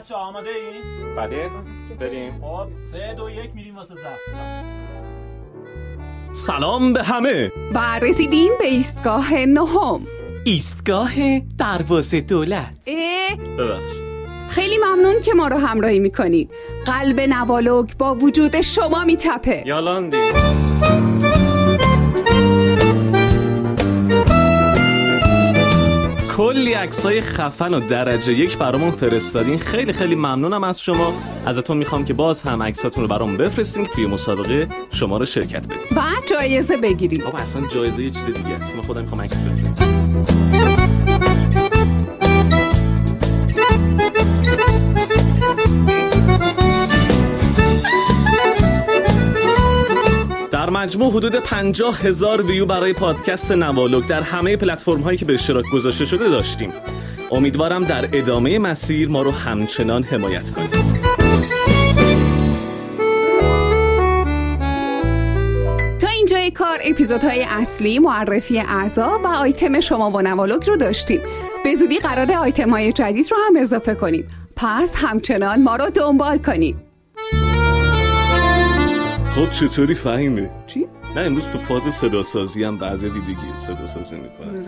بچه آماده این؟ بله بریم. خب 3 2 1 میریم واسه ضبط. سلام به همه. و رسیدیم به ایستگاه 9. ایستگاه دروازه دولت. ببخشید. خیلی ممنون که ما رو همراهی میکنید. قلب نوالوگ با وجود شما میتپه. یالاندی. کلی عکسای خفن و درجه 1 برامون فرستادین. خیلی خیلی ممنونم از شما. ازتون میخوام که باز هم عکساتون رو برام بفرستین که توی مسابقه شما رو شرکت بدیم و جایزه بگیریم. بابا اصلا جایزه یه چیز دیگه است. من خودم میخوام عکس بفرستم. در مجموع حدود 50,000 ویو برای پادکست نوالوگ در همه پلتفرم هایی که به اشتراک گذاشته شده داشتیم. امیدوارم در ادامه مسیر ما رو همچنان حمایت کنید. تا اینجای کار اپیزودهای اصلی، معرفی اعضا و آیتم شما و نوالوگ رو داشتیم. به زودی قراره آیتم های جدید رو هم اضافه کنیم. پس همچنان ما رو دنبال کنید. خب چطوری فهیمه؟ چی؟ نه امروز تو فاز صدا سازی هم بعضی دیدگی صدا سازی میکنن.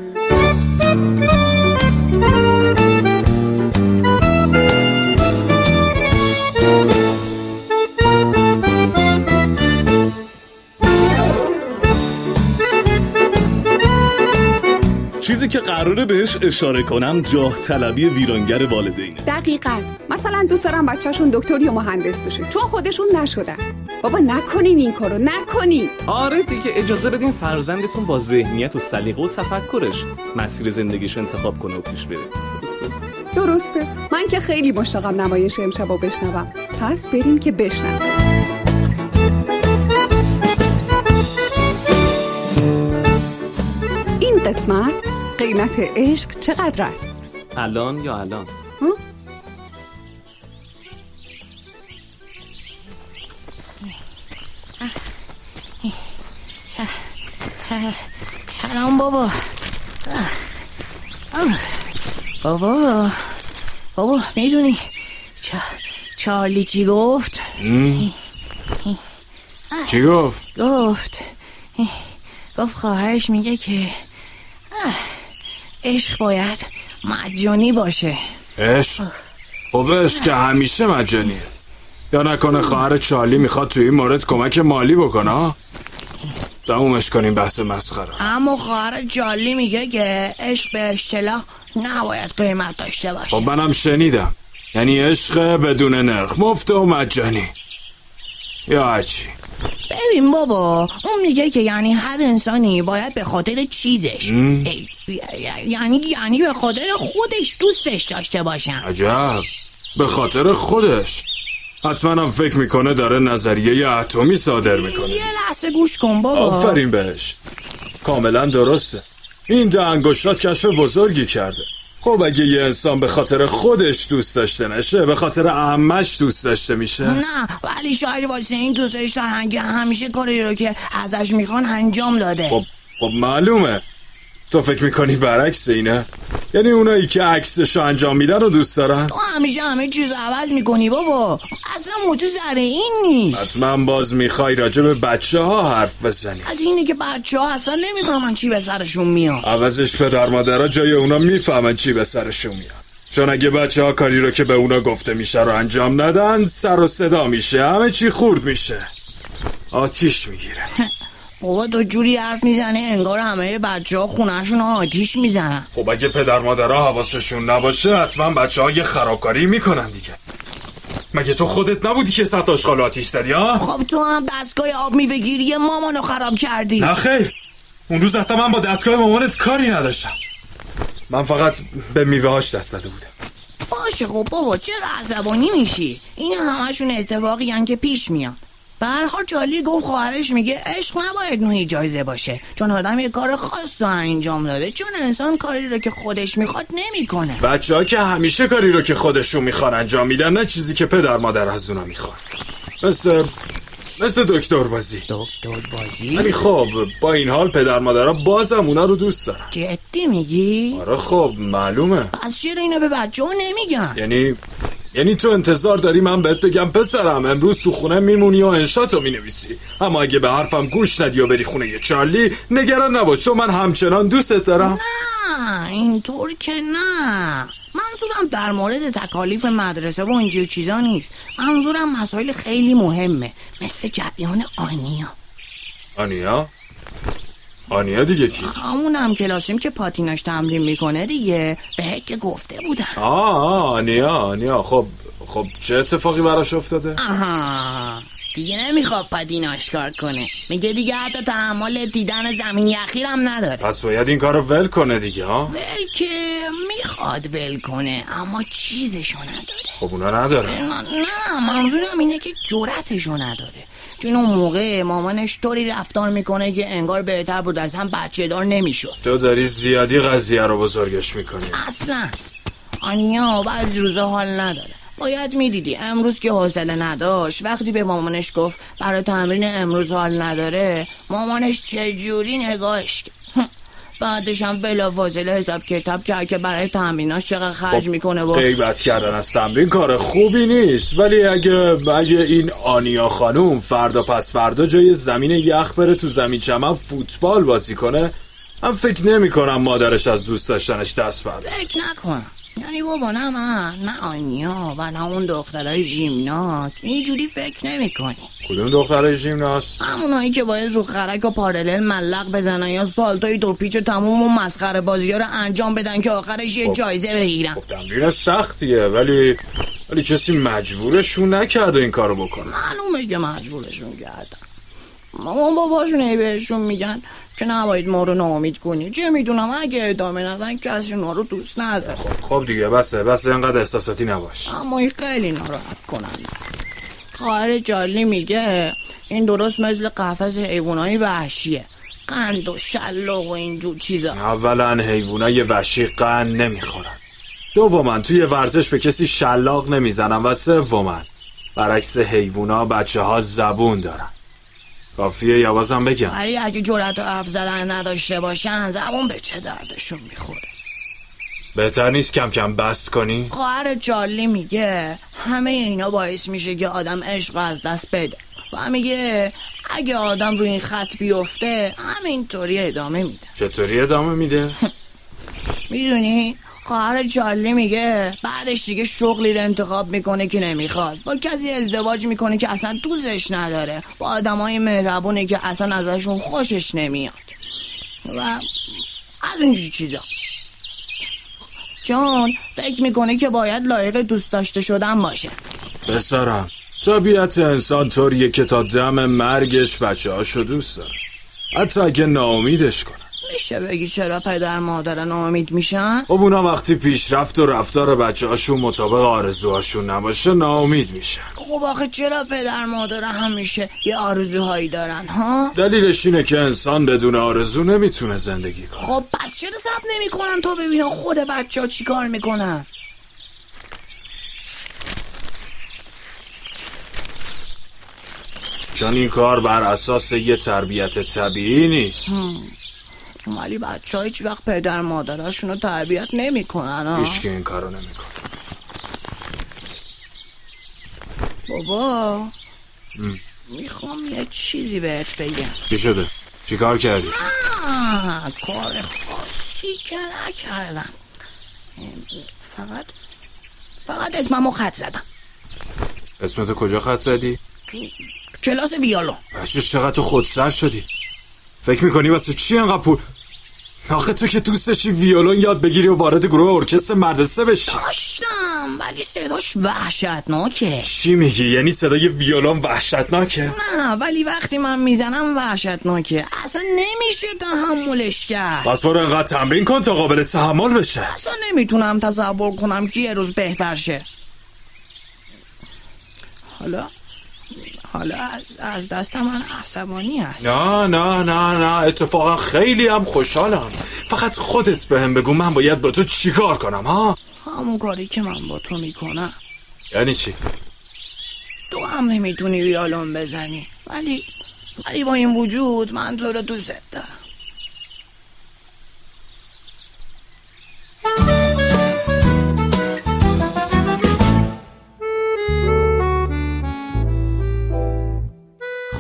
چیزی که قراره بهش اشاره کنم جاه طلبی ویرانگر والدینه. دقیقاً. مثلا دوست دارم بچه‌شون دکتر یا مهندس بشه چون خودشون نشدن. بابا نکنین این کارو، نکنین. آره دیگه، اجازه بدین فرزندتون با ذهنیت و سلیقه و تفکرش مسیر زندگیشو انتخاب کنه و پیش بره. درسته. من که خیلی مشتاقم نمایش امشبو بشنوم. پس بریم که بشنوم. این قسمت قیمت عشق چقدر است؟ الان یا الان؟ سلام بابا. بابا میدونی چارلی چی گفت؟ چی گفت؟ گفت خواهرش میگه که عشق باید مجانی باشه. عشق؟ خب عشق که همیشه مجانیه. یا نکنه خواهر چارلی میخواد توی این مورد کمک مالی بکنه؟ تمومش کنیم بحث مسخره. اما خواهر چارلی میگه که عشق به اصطلاح نباید قیمت داشته باشه. خب منم شنیدم، یعنی عشق بدون نرخ، مفت و مجانی یا هرچی. ببین بابا، اون میگه که یعنی هر انسانی باید به خاطر چیزش یعنی به خاطر خودش دوستش داشته باشن. عجب، به خاطر خودش؟ حتما هم فکر میکنه داره نظریه اتمی صادر میکنه. یه لحظه گوش کن بابا. آفرین بهش، کاملا درسته. این 10 انگشتات کشف بزرگی کرده. خب اگه یه انسان به خاطر خودش دوست داشته نشه، به خاطر عمش دوست داشته میشه؟ نه، ولی شاید واسه این دوستش فرهنگی همیشه کاری رو که ازش میخوان انجام داده. خب معلومه. تو فکر میکنی برعکس اینه؟ یعنی اونایی که عکسشو انجام میدن رو دوست دارن؟ تو همیشه همه چیز عوض میکنی بابا. اصلا موضوع سر این نیست. حتما باز میخوای راجع به بچه ها حرف بزنی. از اینه که بچه ها اصلا نمیفهمن چی به سرشون میاد. عوضش پدر مادرها جای اونا میفهمن چی به سرشون میاد. چون اگه بچه ها کاری رو که به اونا گفته میشه رو انجام ندن، سر و صدا میشه، همه چی خورد میشه، آتیش میگیره. بابا تو جوری حرف میزنه انگار همه بچه ها خونهشون آتیش میزنن. خب اگه پدر مادرها حواسشون نباشه حتما بچه ها یه خرابکاری میکنن دیگه. مگه تو خودت نبودی که 100 آشغال آتیش زدی ها؟ خب تو هم دستگاه آب میوه‌گیری مامانو خراب کردی. نه خیر، اون روز اصلا من با دستگاه مامانت کاری نداشتم. من فقط به میوه‌هاش دست زده بودم. باشه خب بابا، چرا عصبانی میشی؟ این همشون اتفاقی هن که پیش میان. به هر حال چارلی گفت خواهرش میگه عشق نباید نوعی جایزه باشه، چون آدم یه کار خاص رو انجام داده، چون انسان کاری رو که خودش میخواد نمیکنه. بچه‌ها که همیشه کاری رو که خودشون میخوان انجام میدن، نه چیزی که پدر مادر از اونا میخوان. مثل دکتر بازی. ولی خب با این حال پدر مادرها بازم اونا رو دوست دارن. جدی میگی؟ آره خب معلومه. پس چرا اینو به بچه‌ها نمیگن؟ یعنی تو انتظار داری من بهت بگم پسرم امروز تو خونه میمونی و انشاتو مینویسی، اما اگه به حرفم گوش ندی و بری خونه یه چارلی، نگران نباش چون من همچنان دوستت دارم. نه اینطور که نه، منظورم در مورد تکالیف مدرسه و اینجور چیزا نیست. منظورم مسائل خیلی مهمه، مثل جریان آنیا. آنیا دیگه کی؟ همون کلاسیم که پاتیناش تمرین میکنه دیگه، بهت که گفته بودم. آنیا. خب چه اتفاقی براش افتاده؟ دیگه نمیخواد پاتیناش کار کنه، میگه دیگه حتی تحمل دیدن زمین یخی هم نداره. پس باید این کارو ول کنه دیگه ها؟ ول که میخواد ول کنه اما چیزشو نداره. خب اونا نداره؟ نه منظورم اینه که جرأتشو نداره، چون اون موقع مامانش طوری رفتار میکنه که انگار بهتر بود از هم بچه دار نمیشد. تو داری زیادی قضیه رو بزرگش میکنی. اصلا آنیا بعضی روزا حال نداره. باید میدیدی امروز که حوصله نداشت، وقتی به مامانش گفت برای تمرین امروز حال نداره، مامانش چجوری نگاهش کرد. بعدش هم بلافاصله حساب کتاب کرد که برای تمریناش چقدر خرج میکنه. و غیبت کردن از تمرین کار خوبی نیست، ولی اگه این آنیا خانوم فردا پس فردا جای زمین یخ بره تو زمین چمن فوتبال بازی کنه، من فکر نمی کنم مادرش از دوست داشتنش دست برده. فکر نکنم. یعنی بابا نه من، نه آنیا و نه اون دخترای ژیمناست اینجوری فکر نمی کنی. کدوم دخترای ژیمناست؟ همونایی که باید رو خرک و پارالل ملق بزنن یا سالتای دو پیچ و تموم و مسخره بازی ها رو انجام بدن که آخرش یه جایزه بگیرن. خب تمرین سختیه، ولی کسی مجبورشون نکرده این کارو بکنه. معلومه که مجبورشون کردن. مامان باباشون بهشون میگن که نباید ما رو ناامید کنی. چه میدونم اگه ادامه ندن کسی ما رو دوست نداره. خب دیگه بسه اینقدر احساساتی نباش. اما این خیلی ناراحت کننده. خواهر جالی میگه این درست مثل قفس حیوانای وحشیه، قند و شلاق و اینجور چیزا. اولا حیوانای وحشی قند نمیخورن، دوما توی ورزش به کسی شلاق نمیزنن، و سوما برعکس حیوانا بچه‌ها زبون دارن. کافیه یوازم بگم ولی اگه جرأت حرف زدن نداشته باشن زبون به چه دردشون میخوره؟ بهتر نیست کم کم بس کنی؟ خواهر چارلی میگه همه اینا باعث میشه که آدم عشق از دست بده و میگه اگه آدم روی این خط بیفته همینطوری ادامه میده. چطوری ادامه میده؟ میدونی خواهر چارلی میگه بعدش دیگه شغلی رو انتخاب میکنه که نمیخواد، با کسی ازدواج میکنه که اصلا دوستش نداره، با آدمای مهربونی که اصلا ازشون خوشش نمیاد و از اینجور چیزا. چون فکر میکنه که باید لایق دوست داشته شدن باشه. پسرم طبیعت انسان طوریه که تا دم مرگش بچه‌هاشو دوست داره، حتی اگه ناامیدش کنه. میشه بگی چرا پدر مادر ناامید میشن؟ خب اونا وقتی پیشرفت و رفتار بچه‌هاشون مطابق آرزوهاشون نباشه ناامید میشن. خب آخه چرا پدر مادر همیشه یه آرزوهایی دارن ها؟ دلیلش اینه که انسان بدون آرزو نمیتونه زندگی کنه. خب پس چرا صبر نمیکنن تا ببینن خود بچه‌ها چی کار میکنن؟ چون این کار بر اساس یه تربیت طبیعی نیست. ولی بچه‌ها هیچ وقت پدر مادرشون رو تربیت نمیکنن. هیچ که این کارو نمیکنه. بابا میخوام یه چیزی بهت بگم. چی شده؟ چی کار کردی؟ کار خاصی که نکردم، فقط اسممو خط زدم. اسمتو کجا خط زدی؟ تو کلاس ویولون. بچه چقدر تو خودسر شدی؟ فکر میکنی واسه چی انقدر پول؟ آخه تو که دوست داشتی ویولون یاد بگیری و وارد گروه ارکستر مدرسه بشی. داشتم ولی صداش وحشتناکه. چی میگی؟ یعنی صدای ویولون وحشتناکه؟ نه ولی وقتی من میزنم وحشتناکه، اصلا نمیشه تحملش کرد. پس برو انقدر تمرین کن تا قابل تحمل بشه. اصلا نمیتونم تصور کنم که یه روز بهتر شه. حالا از دست من عصبانی هست. نه اتفاقا خیلی هم خوشحالم. فقط خودت بهم بگو من باید با تو چیکار کنم ها؟ همون کاری که من با تو میکنم. یعنی چی؟ تو هم نمیتونی ویولون بزنی ولی با این وجود من تو رو دوست دارم.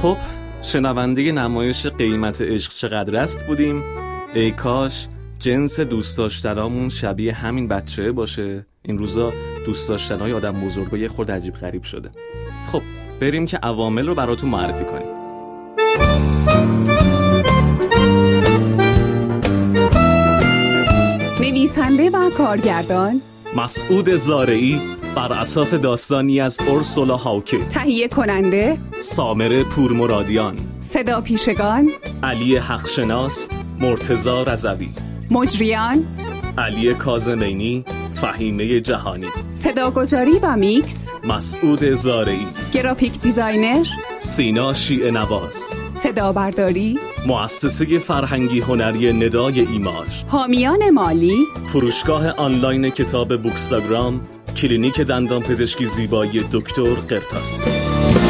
خب شنونده نمایش قیمت عشق چقدر است بودیم. ای کاش جنس دوست داشتنامون شبیه همین بچه باشه. این روزا دوست داشتنای آدم بزرگا یه خورده عجیب غریب شده. خب بریم که عوامل رو براتون معرفی کنیم. نویسنده و کارگردان مسعود زارعی بر اساس داستانی از اورسولا هاوکت. تهیه کننده سامر پورمرادیان. صدا پیشگان علی حقشناس، مرتضی رضوی. مجریان علی کاظمینی، فهیمه جهانی. صداگذاری و میکس مسعود زارعی. گرافیک دیزاینر سینا شیعه نواز. صدا برداری مؤسسه فرهنگی هنری ندای ایماژ. حامیان مالی فروشگاه آنلاین کتاب بوکستاگرام. کلینیک دندان پزشکی زیبایی دکتر قرطاسی.